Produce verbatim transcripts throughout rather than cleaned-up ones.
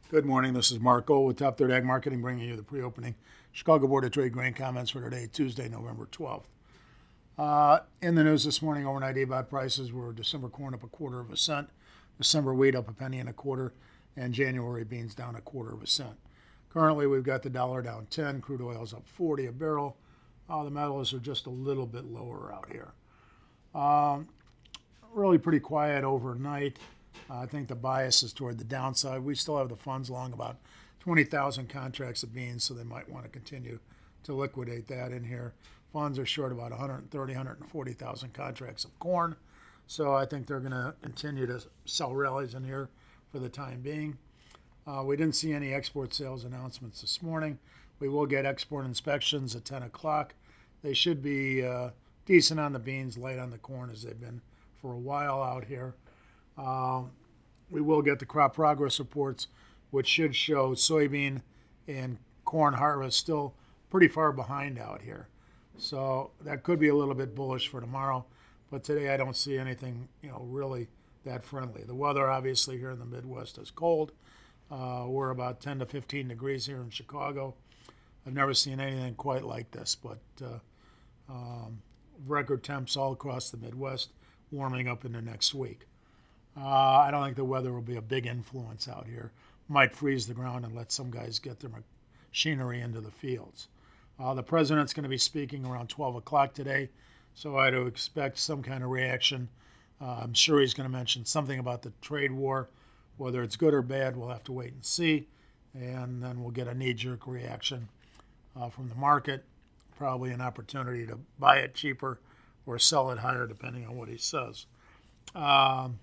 Good morning. This is Mark Gold with Top Third Ag Marketing, bringing you the pre-opening Chicago Board of Trade grain comments for today, Tuesday, November twelfth. Uh, in the news this morning, overnight A B O T prices were December corn up a quarter of a cent, December wheat up a penny and a quarter, and January beans down a quarter of a cent. Currently, we've got the dollar down ten, crude oil's up forty a barrel. Uh, the metals are just a little bit lower out here. Um, really pretty quiet overnight. Uh, I think the bias is toward the downside. We still have the funds long about twenty thousand contracts of beans, so they might want to continue to liquidate that in here. Funds are short about one hundred thirty, one hundred forty thousand contracts of corn, so I think they're going to continue to sell rallies in here for the time being. Uh, we didn't see any export sales announcements this morning. We will get export inspections at ten o'clock. They should be uh, decent on the beans, light on the corn, as they've been for a while out here. Uh, we will get the crop progress reports, which should show soybean and corn harvest still pretty far behind out here. So that could be a little bit bullish for tomorrow. But today I don't see anything, you know, really that friendly. The weather, obviously, here in the Midwest is cold. Uh, we're about ten to fifteen degrees here in Chicago. I've never seen anything quite like this, but uh, um, record temps all across the Midwest, warming up into next week. Uh, I don't think the weather will be a big influence out here. Might freeze the ground and let some guys get their machinery into the fields. Uh, the president's going to be speaking around twelve o'clock today, so I'd expect some kind of reaction. Uh, I'm sure he's going to mention something about the trade war. Whether it's good or bad, we'll have to wait and see, and then we'll get a knee-jerk reaction uh, from the market, probably an opportunity to buy it cheaper or sell it higher, depending on what he says. Um,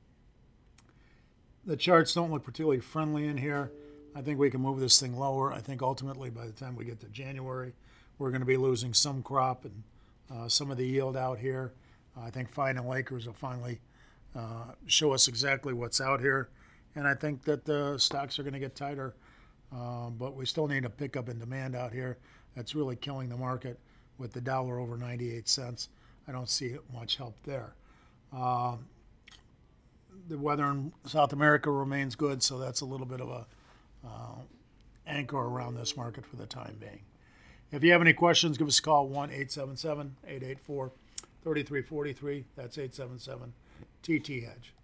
The charts don't look particularly friendly in here. I think we can move this thing lower. I think ultimately by the time we get to January, we're going to be losing some crop and uh, some of the yield out here. Uh, I think final acres will finally uh, show us exactly what's out here. And I think that the stocks are going to get tighter, uh, but we still need a pickup in demand out here. That's really killing the market with the dollar over ninety-eight cents. I don't see much help there. Uh, The weather in South America remains good, so that's a little bit of a uh, anchor around this market for the time being. If you have any questions, give us a call, one eight seven seven, eight eight four, three three four three. That's eight seven seven T T Hedge.